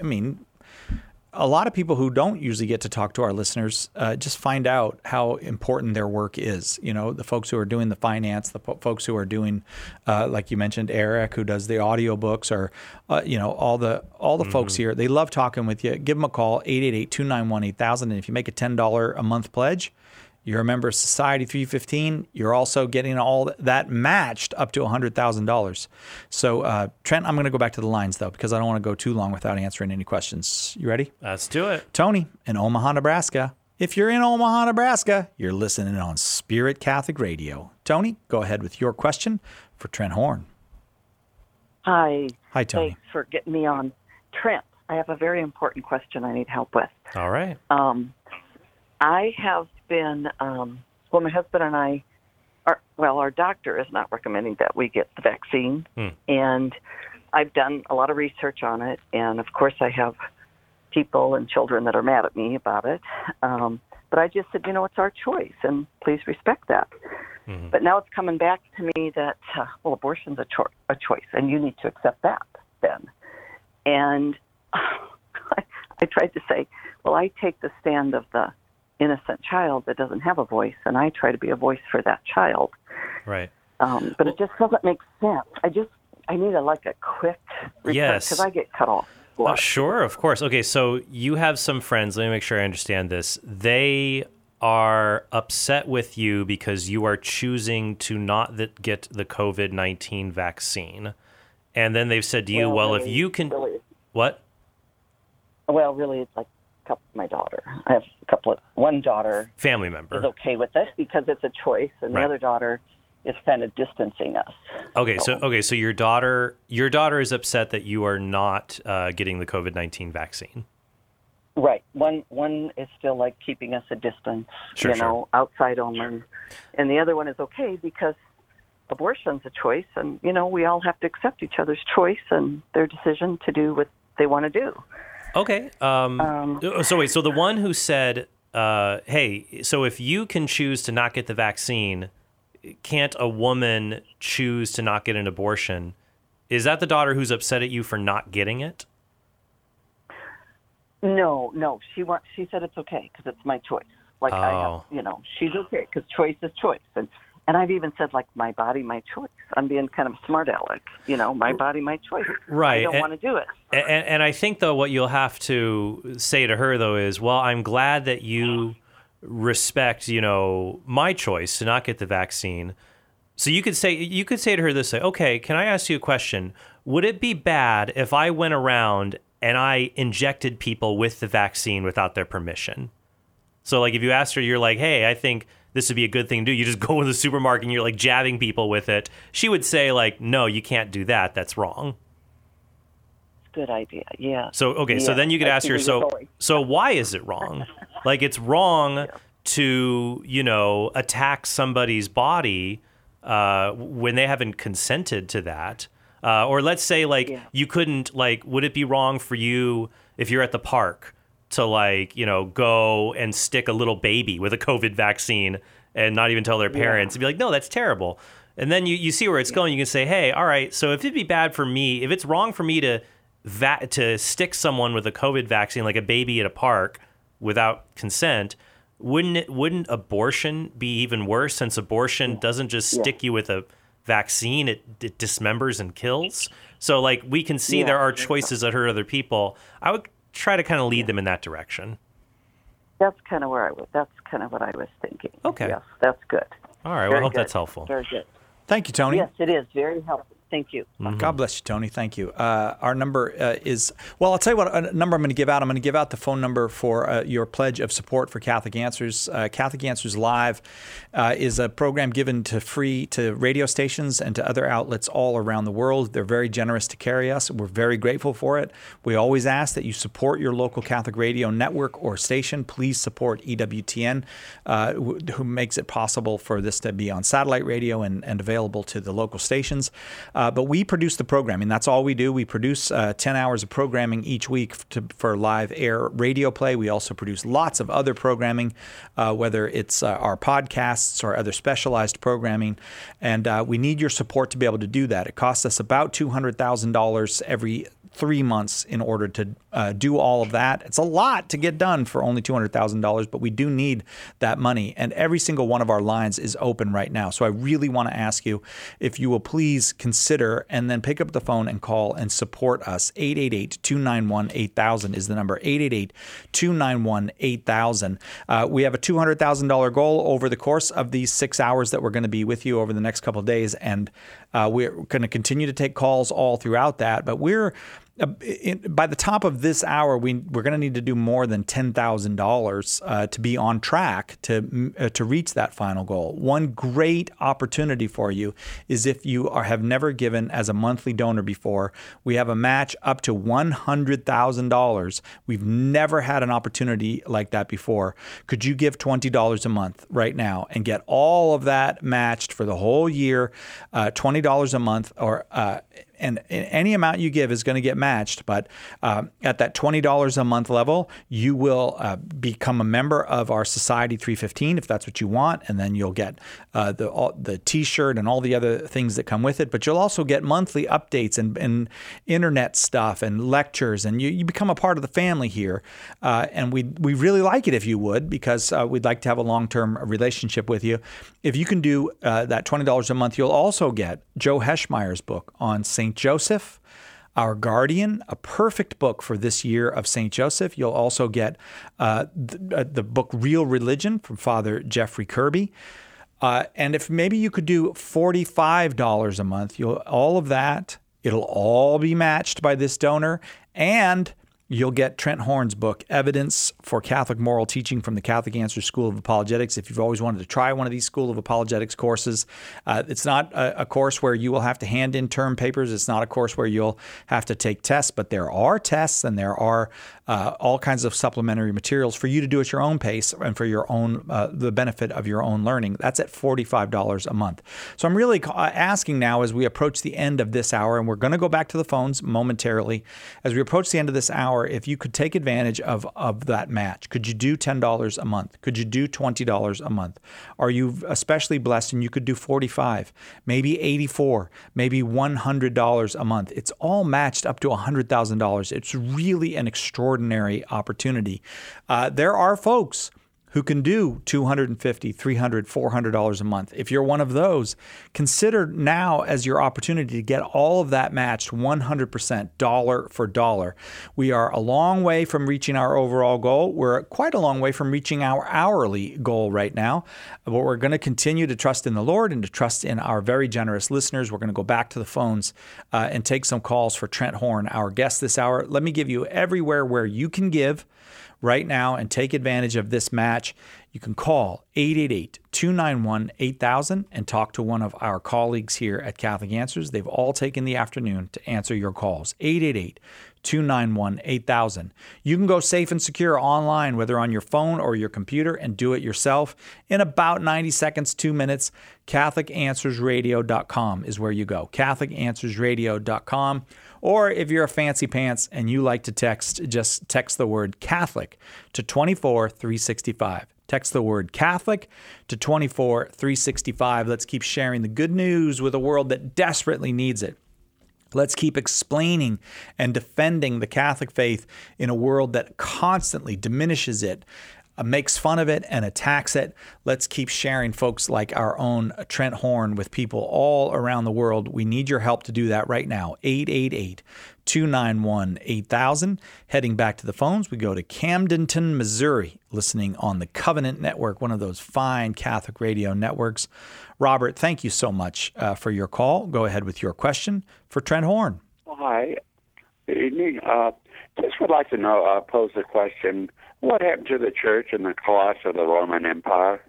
a lot of people who don't usually get to talk to our listeners just find out how important their work is. You know, the folks who are doing the finance, the folks who are doing, like you mentioned, Eric, who does the audiobooks, or, all the folks here. They love talking with you. Give them a call, 888-291-8000. And if you make a $10 a month pledge, you're a member of Society 315. You're also getting all that matched up to $100,000. So, Trent, I'm going to go back to the lines, though, because I don't want to go too long without answering any questions. You ready? Let's do it. Tony in Omaha, Nebraska. If you're in Omaha, Nebraska, you're listening on Spirit Catholic Radio. Tony, go ahead with your question for Trent Horn. Hi. Hi, Tony. Thanks for getting me on. Trent, I have a very important question I need help with. All right. I have been, my husband and I, our doctor is not recommending that we get the vaccine. And I've done a lot of research on it. And, of course, I have people and children that are mad at me about it. But I just said, it's our choice, and please respect that. Mm-hmm. But now it's coming back to me that, abortion's a choice, and you need to accept that then. And I tried to say, I take the stand of the innocent child that doesn't have a voice, and I try to be a voice for that child. Right. But it just doesn't make sense. I need a quick report because I get cut off. Oh, sure, of course. Okay, so you have some friends. Let me make sure I understand this. They are upset with you because you are choosing to not get the COVID-19 vaccine. And then they've said to you, if you can... Really, what? Well, really, it's like my daughter. I have one daughter. Family member. Is okay with it because it's a choice, and the other daughter is kind of distancing us. Okay, so your daughter is upset that you are not getting the COVID-19 vaccine. Right. One is still keeping us a distance, outside only, and the other one is okay because abortion's a choice, and we all have to accept each other's choice and their decision to do what they want to do. Okay. So the one who said, hey, so if you can choose to not get the vaccine, can't a woman choose to not get an abortion? Is that the daughter who's upset at you for not getting it? No. She said it's okay because it's my choice. She's okay because choice is choice. And I've even said, my body, my choice. I'm being kind of a smart aleck. My body, my choice. Right. I don't want to do it. And I think, though, what you'll have to say to her, though, is, I'm glad that you respect, my choice to not get the vaccine. So you could say to her this way, okay, can I ask you a question? Would it be bad if I went around and I injected people with the vaccine without their permission? So like if you asked her, you're like, hey, I think this would be a good thing to do. You just go in the supermarket and you're like jabbing people with it. She would say like, no, you can't do that. That's wrong. Good idea. Yeah. So, okay. Yeah, so then you could ask her, so why is it wrong? Like it's wrong to, attack somebody's body when they haven't consented to that. Or let's say you couldn't, would it be wrong for you if you're at the park to go and stick a little baby with a COVID vaccine and not even tell their parents and be like, no, that's terrible. And then you see where it's going. You can say, hey, all right, so if it'd be bad for me, if it's wrong for me to stick someone with a COVID vaccine, like a baby at a park without consent, wouldn't abortion be even worse, since abortion doesn't just stick you with a vaccine, it dismembers and kills? So we can see there are choices that hurt other people. I would try to kind of lead them in that direction. That's kind of what I was thinking. Okay. Yes, that's good. All right. Well, I hope that's helpful. Very good. Thank you, Tony. Yes, it is very helpful. Thank you. Mm-hmm. God bless you, Tony. Thank you. Our number is, I'll tell you what number I'm going to give out. I'm going to give out the phone number for your pledge of support for Catholic Answers. Catholic Answers Live is a program given free to radio stations and to other outlets all around the world. They're very generous to carry us. We're very grateful for it. We always ask that you support your local Catholic radio network or station. Please support EWTN, who makes it possible for this to be on satellite radio and available to the local stations. But we produce the programming. That's all we do. We produce 10 hours of programming each week for live air radio play. We also produce lots of other programming, whether it's our podcasts or other specialized programming. And we need your support to be able to do that. It costs us about $200,000 every 3 months in order to do all of that. It's a lot to get done for only $200,000, but we do need that money. And every single one of our lines is open right now. So I really want to ask you if you will please consider and then pick up the phone and call and support us. 888-291-8000 is the number. 888-291-8000. We have a $200,000 goal over the course of these 6 hours that we're going to be with you over the next couple of days. And we're going to continue to take calls all throughout that. But by the top of this hour, we're going to need to do more than $10,000 to be on track to reach that final goal. One great opportunity for you is if you have never given as a monthly donor before, we have a match up to $100,000. We've never had an opportunity like that before. Could you give $20 a month right now and get all of that matched for the whole year? $20 a month, or and any amount you give is going to get matched. But at that $20 a month level, you will become a member of our Society 315 if that's what you want, and then you'll get the T-shirt and all the other things that come with it. But you'll also get monthly updates and internet stuff and lectures, and you become a part of the family here. And we really like it if you would, because we'd like to have a long-term relationship with you. If you can do that $20 a month, you'll also get Joe Heschmeyer's book on St. Joseph, Our Guardian, a perfect book for this year of St. Joseph. You'll also get the book Real Religion from Father Jeffrey Kirby. And if maybe you could do $45 a month, all of that, it'll all be matched by this donor. And you'll get Trent Horn's book, Evidence for Catholic Moral Teaching from the Catholic Answers School of Apologetics. If you've always wanted to try one of these School of Apologetics courses, it's not a course where you will have to hand in term papers. It's not a course where you'll have to take tests, but there are tests and there are all kinds of supplementary materials for you to do at your own pace and for your own the benefit of your own learning. That's at $45 a month. So I'm really asking now, as we approach the end of this hour, and we're going to go back to the phones momentarily, as we approach the end of this hour, if you could take advantage of that match. Could you do $10 a month? Could you do $20 a month? Are you especially blessed and you could do $45, maybe $84, maybe $100 a month? It's all matched up to $100,000. It's really an extraordinary opportunity. There are folks who can do $250, $300, $400 a month. If you're one of those, consider now as your opportunity to get all of that matched 100% dollar for dollar. We are a long way from reaching our overall goal. We're quite a long way from reaching our hourly goal right now. But we're going to continue to trust in the Lord and to trust in our very generous listeners. We're going to go back to the phones and take some calls for Trent Horn, our guest this hour. Let me give you everywhere where you can give right now and take advantage of this match. You can call 888-291-8000 and talk to one of our colleagues here at Catholic Answers. They've all taken the afternoon to answer your calls. 888-291-8000. You can go safe and secure online, whether on your phone or your computer, and do it yourself in about 90 seconds, 2 minutes. CatholicAnswersRadio.com is where you go. CatholicAnswersRadio.com. Or if you're a fancy pants and you like to text, just text the word Catholic to 24365. Text the word Catholic to 24365. Let's keep sharing the good news with a world that desperately needs it. Let's keep explaining and defending the Catholic faith in a world that constantly diminishes it, makes fun of it, and attacks it. Let's keep sharing folks like our own Trent Horn with people all around the world. We need your help to do that right now. 888-291-8000. Heading back to the phones, we go to Camdenton, Missouri, listening on the Covenant Network, one of those fine Catholic radio networks. Robert, thank you so much for your call. Go ahead with your question for Trent Horn. Hi. Good evening. Just would like to know, pose a question. What happened to the church in the collapse of the Roman Empire?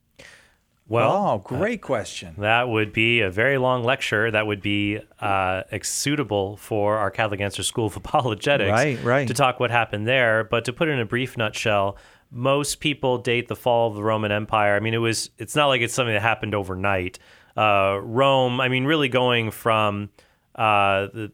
Well, great question. That would be a very long lecture. That would be suitable for our Catholic Answers School of Apologetics right. to talk what happened there. But to put it in a brief nutshell, most people date the fall of the Roman Empire. I mean, it's not like it's something that happened overnight. Rome, I mean, really going from the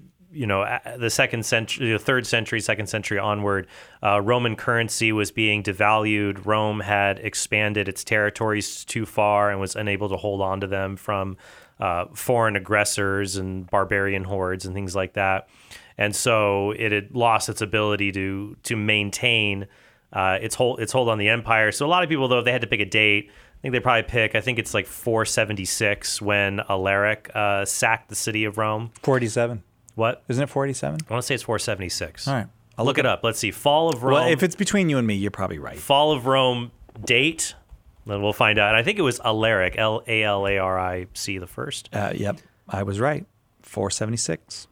second century, the third century, second century onward, Roman currency was being devalued. Rome had expanded its territories too far and was unable to hold on to them from foreign aggressors and barbarian hordes and things like that. And so it had lost its ability to maintain its hold on the empire. So a lot of people, though, if they had to pick a date, I think they probably pick, I think it's like 476 when Alaric sacked the city of Rome. 47. What? Isn't it 487? I want to say it's 476. All right. I'll look it up. Let's see. Fall of Rome. Well, if it's between you and me, you're probably right. Fall of Rome date, then we'll find out. And I think it was Alaric, Alaric the first. Yep, I was right. 476.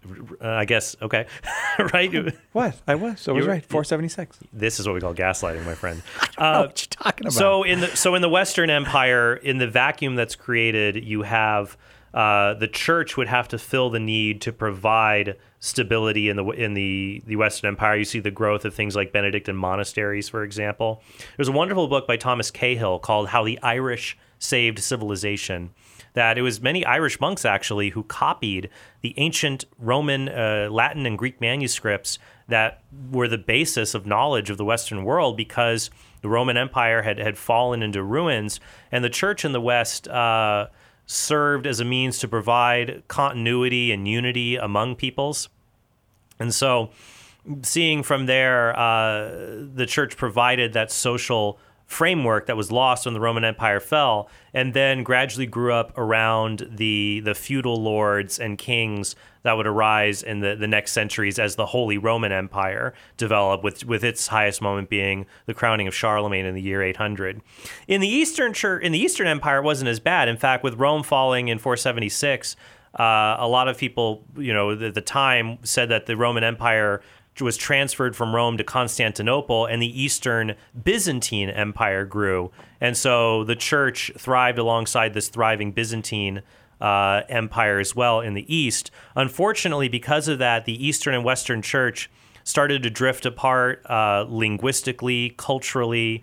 I guess, okay. Right? What? I was right. 476. This is what we call gaslighting, my friend. I don't know what you're talking about. So in the Western Empire, in the vacuum that's created, you have the church would have to fill the need to provide stability in the Western Empire. You see the growth of things like Benedictine monasteries, for example. There's a wonderful book by Thomas Cahill called How the Irish Saved Civilization. That it was many Irish monks actually who copied the ancient Roman, Latin, and Greek manuscripts that were the basis of knowledge of the Western world, because the Roman Empire had fallen into ruins, and the church in the West served as a means to provide continuity and unity among peoples. And so seeing from there, the church provided that social framework that was lost when the Roman Empire fell, and then gradually grew up around the feudal lords and kings that would arise in the next centuries as the Holy Roman Empire developed, with its highest moment being the crowning of Charlemagne in the year 800. In the Eastern Empire, it wasn't as bad. In fact, with Rome falling in 476, a lot of people, at the time said that the Roman Empire was transferred from Rome to Constantinople, and the Eastern Byzantine Empire grew. And so the church thrived alongside this thriving Byzantine empire as well in the East. Unfortunately, because of that, the Eastern and Western church started to drift apart linguistically, culturally,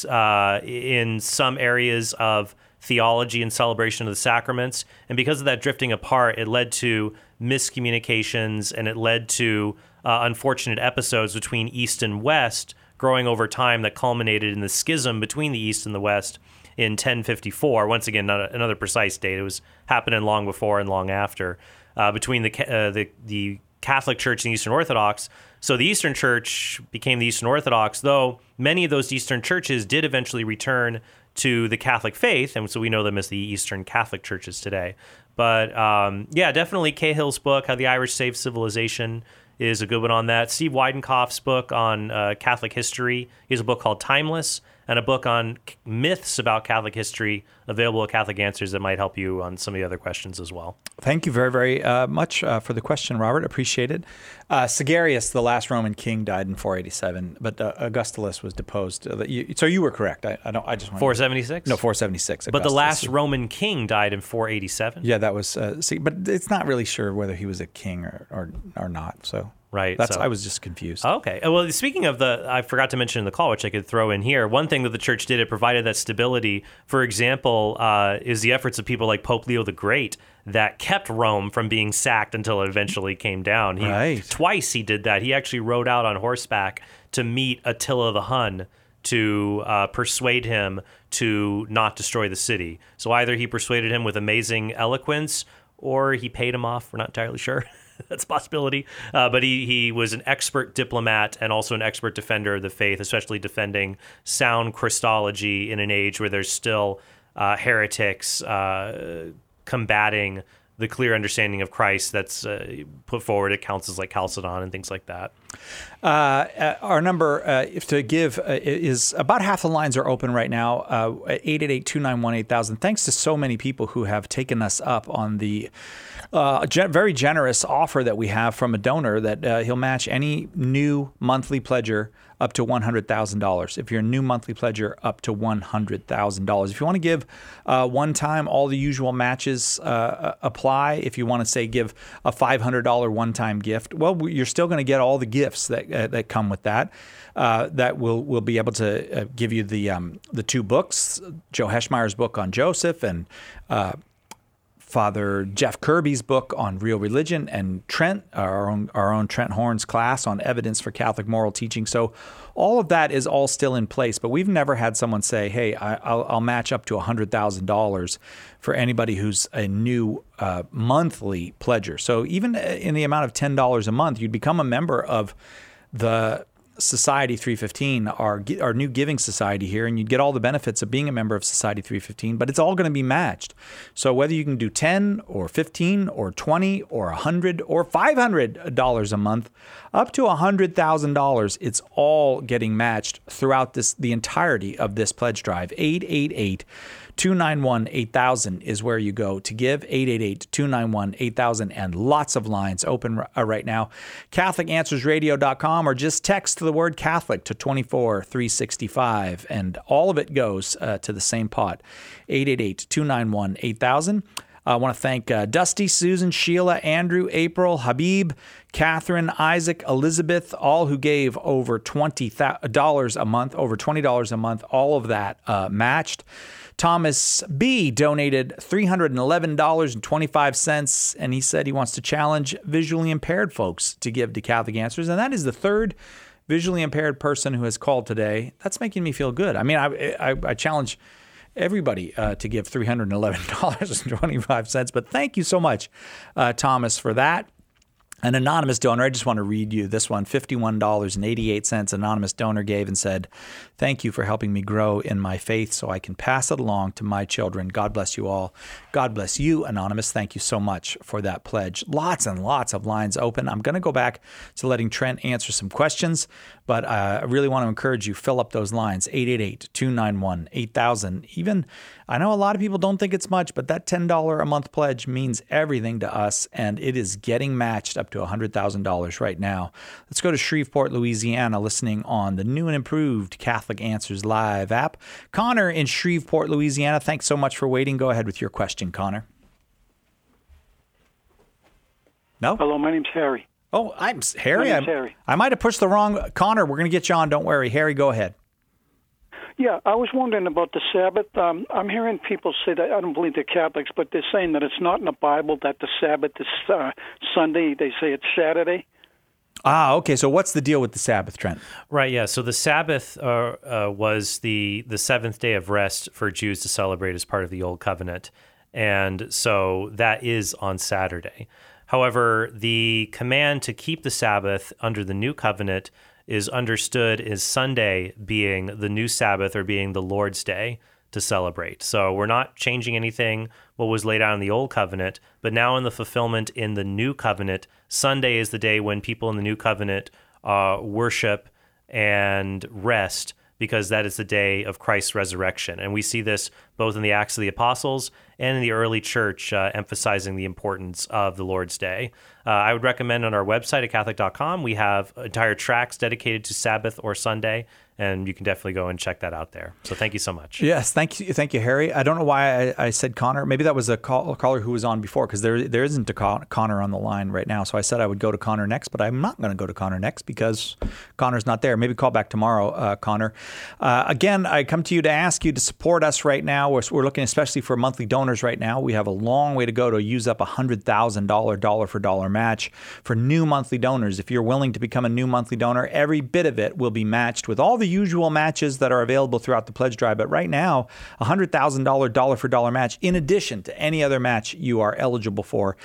in some areas of theology and celebration of the sacraments. And because of that drifting apart, it led to miscommunications, and it led to unfortunate episodes between East and West growing over time that culminated in the schism between the East and the West in 1054. Once again, not another precise date. It was happening long before and long after, between the Catholic Church and Eastern Orthodox. So the Eastern Church became the Eastern Orthodox, though many of those Eastern churches did eventually return to the Catholic faith, and so we know them as the Eastern Catholic churches today. But yeah, definitely Cahill's book, How the Irish Saved Civilization, is a good one on that. Steve Weidenkopf's book on Catholic history. He has a book called Timeless, and a book on myths about Catholic history, available at Catholic Answers, that might help you on some of the other questions as well. Thank you very, very much for the question, Robert. Appreciate it. Sigarius, the last Roman king, died in 487, but Augustulus was deposed. So you were correct. I just want 476? No, 476. But the last Roman king died in 487. Yeah, that was. But it's not really sure whether he was a king or not. So. Right. I was just confused. Okay. Well, speaking of I forgot to mention in the call, which I could throw in here, one thing that the church did, it provided that stability. For example, is the efforts of people like Pope Leo the Great that kept Rome from being sacked until it eventually came down. Twice he did that. He actually rode out on horseback to meet Attila the Hun to persuade him to not destroy the city. So either he persuaded him with amazing eloquence or he paid him off. We're not entirely sure. That's a possibility. But he was an expert diplomat and also an expert defender of the faith, especially defending sound Christology in an age where there's still heretics combating the clear understanding of Christ that's put forward at councils like Chalcedon and things like that. Our number to give is about half the lines are open right now, 888-291-8000. Thanks to so many people who have taken us up on the very generous offer that we have from a donor that he'll match any new monthly pledger up to $100,000. If you're a new monthly pledger, up to $100,000. If you want to give one time, all the usual matches apply. If you want to say give a $500 one-time gift, well, you're still going to get all the gifts that come with that. That will be able to give you the two books, Joe Heschmeyer's book on Joseph and Father Jeff Kirby's book on real religion, and Trent, our own Trent Horn's class on evidence for Catholic moral teaching. So all of that is all still in place, but we've never had someone say, hey, I'll match up to $100,000 for anybody who's a new monthly pledger. So even in the amount of $10 a month, you'd become a member of the Society 315, our new giving society here, and you'd get all the benefits of being a member of Society 315, but it's all going to be matched. So whether you can do 10 or 15 or 20 or 100 or $500 a month, up to $100,000, it's all getting matched throughout the entirety of this pledge drive. 888-291-8000 is where you go to give. 888-291-8000, and lots of lines open right now. CatholicAnswersRadio.com, or just text the word Catholic to 24365, and all of it goes to the same pot. 888-291-8000. I want to thank Dusty, Susan, Sheila, Andrew, April, Habib, Catherine, Isaac, Elizabeth, all who gave over $20 a month, all of that matched. Thomas B. donated $311.25, and he said he wants to challenge visually impaired folks to give to Catholic Answers, and that is the third visually impaired person who has called today. That's making me feel good. I mean, I challenge everybody to give $311.25, but thank you so much, Thomas, for that. An anonymous donor, I just want to read you this one, $51.88. Anonymous donor gave and said, thank you for helping me grow in my faith so I can pass it along to my children. God bless you all. God bless you, Anonymous. Thank you so much for that pledge. Lots and lots of lines open. I'm going to go back to letting Trent answer some questions, but I really want to encourage you, fill up those lines, 888-291-8000. Even, I know a lot of people don't think it's much, but that $10 a month pledge means everything to us, and it is getting matched up to $100,000 right now. Let's go to Shreveport, Louisiana, listening on the new and improved Catholic Answers Live app. Connor in Shreveport, Louisiana, thanks so much for waiting. Go ahead with your question, Connor. No? Hello, my name's Harry. Oh, I'm Harry. My name's Harry. I might have pushed the wrong Connor. We're going to get you on. Don't worry. Harry, go ahead. Yeah, I was wondering about the Sabbath. I'm hearing people say that, I don't believe they're Catholics, but they're saying that it's not in the Bible that the Sabbath is Sunday. They say it's Saturday. Ah, okay. So what's the deal with the Sabbath, Trent? Right, yeah. So the Sabbath was the seventh day of rest for Jews to celebrate as part of the Old Covenant. And so that is on Saturday. However, the command to keep the Sabbath under the new covenant is understood as Sunday being the new Sabbath or being the Lord's Day to celebrate. So we're not changing anything what was laid out in the old covenant, but now in the fulfillment in the new covenant, Sunday is the day when people in the new covenant worship and rest, because that is the day of Christ's resurrection. And we see this both in the Acts of the Apostles and in the early church, emphasizing the importance of the Lord's Day. I would recommend on our website at Catholic.com, we have entire tracks dedicated to Sabbath or Sunday, and you can definitely go and check that out there. So thank you so much. Yes, thank you, Harry. I don't know why I said Connor. Maybe that was a caller who was on before, because there isn't a Connor on the line right now. So I said I would go to Connor next, but I'm not going to go to Connor next because Connor's not there. Maybe call back tomorrow, Connor. Again, I come to you to ask you to support us right now. We're looking especially for monthly donors right now. We have a long way to go to use up a $100,000 dollar for dollar match for new monthly donors. If you're willing to become a new monthly donor, every bit of it will be matched with all the usual matches that are available throughout the pledge drive. But right now, a $100,000 dollar for dollar match, in addition to any other match you are eligible for.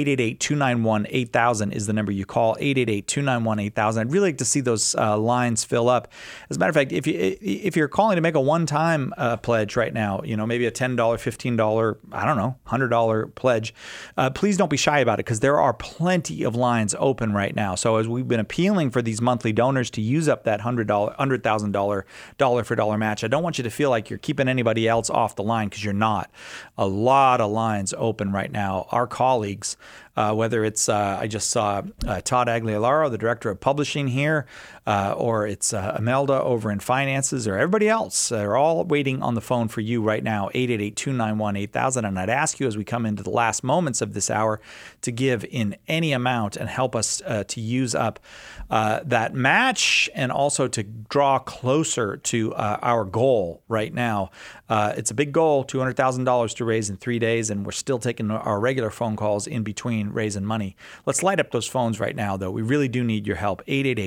888-291-8000 is the number you call. 888-291-8000. I'd really like to see those lines fill up. As a matter of fact, if you're calling to make a one-time pledge right now, maybe a $10, $15, I don't know, $100 pledge, please don't be shy about it, because there are plenty of lines open right now. So as we've been appealing for these monthly donors to use up that $100,000 dollar for dollar match, I don't want you to feel like you're keeping anybody else off the line, because you're not. A lot of lines open right now. Our colleagues, whether it's, I just saw Todd Aguilera, the director of publishing here, or it's Imelda over in finances, or everybody else, they're all waiting on the phone for you right now, 888-291-8000. And I'd ask you, as we come into the last moments of this hour, to give in any amount and help us to use up that match, and also to draw closer to our goal right now. It's a big goal, $200,000 to raise in 3 days, and we're still taking our regular phone calls in between raising money. Let's light up those phones right now, though. We really do need your help.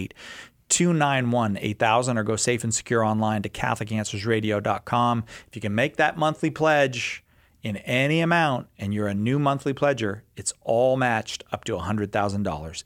888-291-8000, or go safe and secure online to CatholicAnswersRadio.com. If you can make that monthly pledge in any amount and you're a new monthly pledger, it's all matched up to $100,000.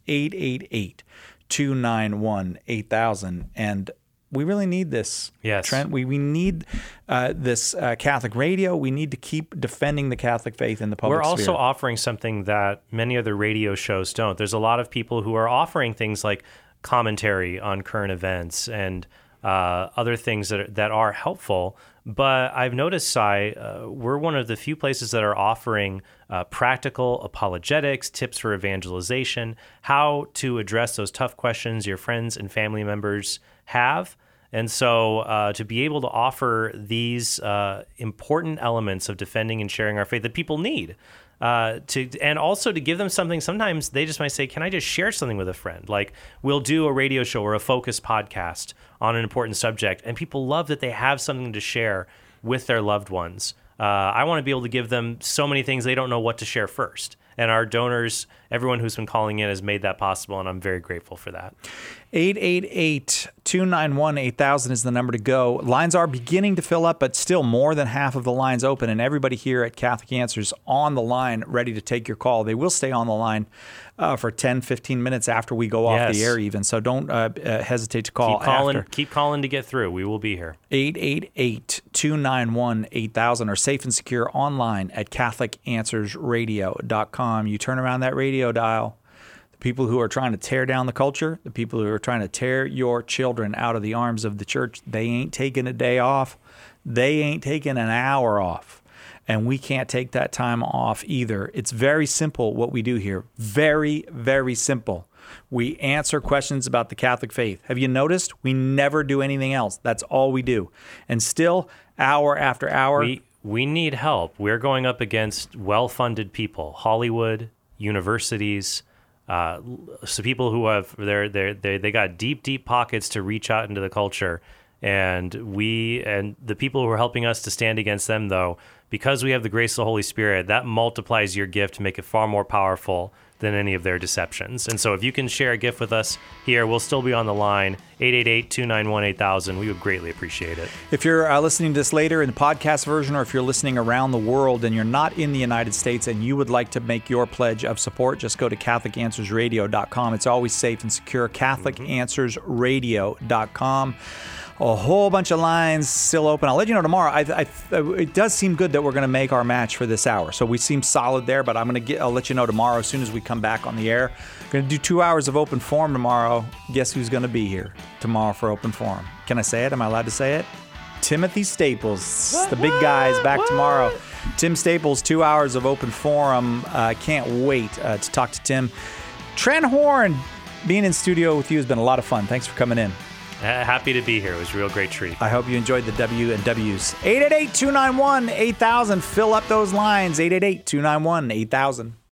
888-291-8000. And we really need this, yes, Trent. We need this Catholic radio. We need to keep defending the Catholic faith in the public sphere. We're also offering something that many other radio shows don't. There's a lot of people who are offering things like commentary on current events and other things that are helpful. But I've noticed, Cy, we're one of the few places that are offering practical apologetics, tips for evangelization, how to address those tough questions your friends and family members have. And so to be able to offer these important elements of defending and sharing our faith that people need, and also to give them something. Sometimes they just might say, can I just share something with a friend? Like, we'll do a radio show or a focus podcast on an important subject, and people love that they have something to share with their loved ones. I want to be able to give them so many things they don't know what to share first. And our donors, everyone who's been calling in, has made that possible, and I'm very grateful for that. 888-291-8000 is the number to go. Lines are beginning to fill up, but still more than half of the lines open, and everybody here at Catholic Answers on the line ready to take your call. They will stay on the line for 10, 15 minutes after we go off the air even, so don't hesitate to call after. Keep calling to get through. We will be here. 888-291-8000, or safe and secure online at CatholicAnswersRadio.com. You turn around that radio dial. The people who are trying to tear down the culture, the people who are trying to tear your children out of the arms of the church, they ain't taking a day off. They ain't taking an hour off. And we can't take that time off either. It's very simple what we do here. Very, very simple. We answer questions about the Catholic faith. Have you noticed? We never do anything else. That's all we do. And still, hour after hour, we need help. We're going up against well-funded people, Hollywood, universities, so people who have they got deep pockets to reach out into the culture, and the people who are helping us to stand against them, though, because we have the grace of the Holy Spirit, that multiplies your gift to make it far more powerful than any of their deceptions. And so if you can share a gift with us here, we'll still be on the line, 888-291-8000. We would greatly appreciate it. If you're listening to this later in the podcast version, or if you're listening around the world and you're not in the United States and you would like to make your pledge of support, just go to CatholicAnswersRadio.com. It's always safe and secure, CatholicAnswersRadio.com. A whole bunch of lines still open. I'll let you know tomorrow. It does seem good that we're going to make our match for this hour. So we seem solid there, but I'll let you know tomorrow as soon as we come back on the air. We're going to do 2 hours of open forum tomorrow. Guess who's going to be here tomorrow for open forum? Can I say it? Am I allowed to say it? Timothy Staples. The big guy is back tomorrow. Tim Staples, 2 hours of open forum. Can't wait to talk to Tim. Trent Horn, being in studio with you has been a lot of fun. Thanks for coming in. Happy to be here. It was a real great treat. I hope you enjoyed the W&Ws. 888-291-8000. Fill up those lines. 888-291-8000.